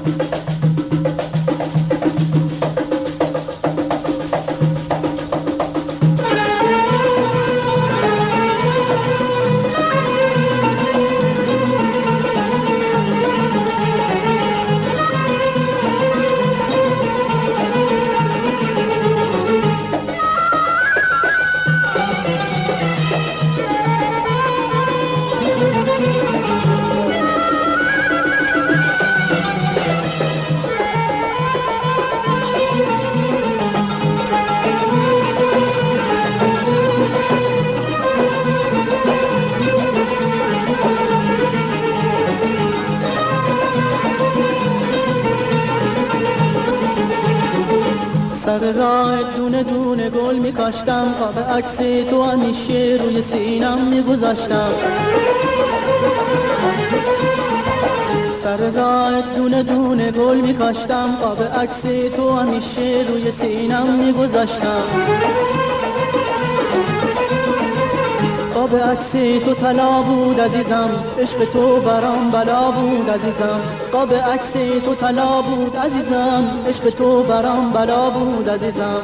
سر راه دونه دونه گل میکاشتم، قاب عکس تو همیشه روی سینم میگذاشتم. سر راه دونه دونه گل میکاشتم، قاب عکس تو همیشه روی سینم میگذاشتم. قاب عکس تو طلا بود عزیزم، عشق تو برام بلا بود عزیزم. قاب عکس تو طلا بود عزیزم، عشق تو برام بلا بود عزیزم.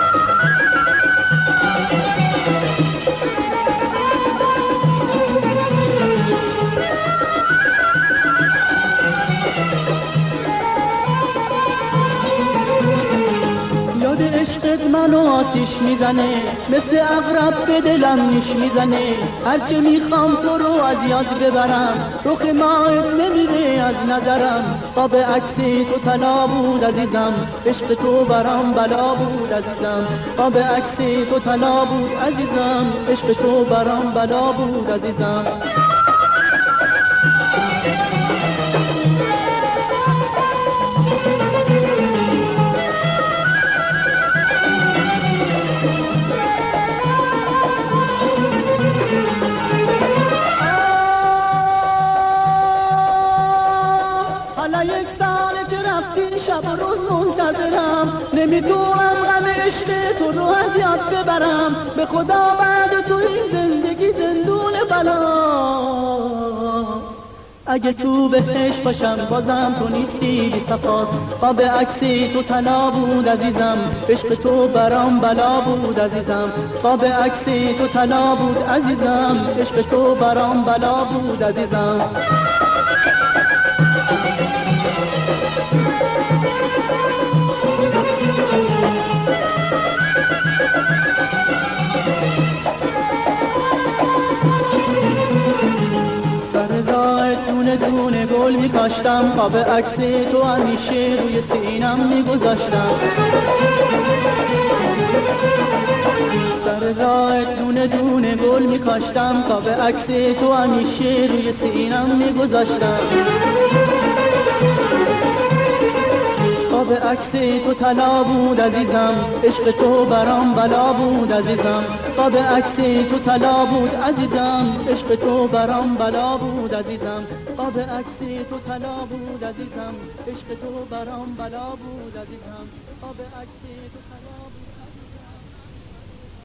یاد عشقت منو آتیش میزنه، مثل عقرب به دلم نیش میزنه. هرچه میخوام تو رو از یاد ببرم، رخ ماهت نمیره از نظرم. قاب عکس تو طلا بود عزیزم، عشق تو برام بلا بود عزیزم. قاب عکس تو طلا بود عزیزم، عشق تو برام بلا بود عزیزم. حالا یک ساله که رفتی، شب و روز منتظرم. نمیتونم غم عشق تو رو از یاد ببرم. به خدا بعد تو این زندگی زندون بلاست. اگه تو بهش باشم بازم تو نیستی بی صفاست. قاب عکس تو طلا بود عزیزم، عشق تو برام بلا بود عزیزم. قاب عکس تو طلا بود عزیزم، عشق تو برام بلا بود عزیزم. دونه دونه گل میکاشتم، قاب عکس تو همیشه روی سینم میگذاشتم. سر راه دونه دونه گل میکاشتم، قاب عکس تو همیشه روی سینم میگذاشتم. قاب عکس تو طلا بود عزیزم، عشق تو برام بلا بود عزیزم. قاب عکس تو طلا بود عزیزم، عشق تو برام بلا بود عزیزم. قاب عکس تو طلا بود عزیزم، عشق تو برام بلا بود عزیزم. قاب عکس تو طلا بود عزیزم.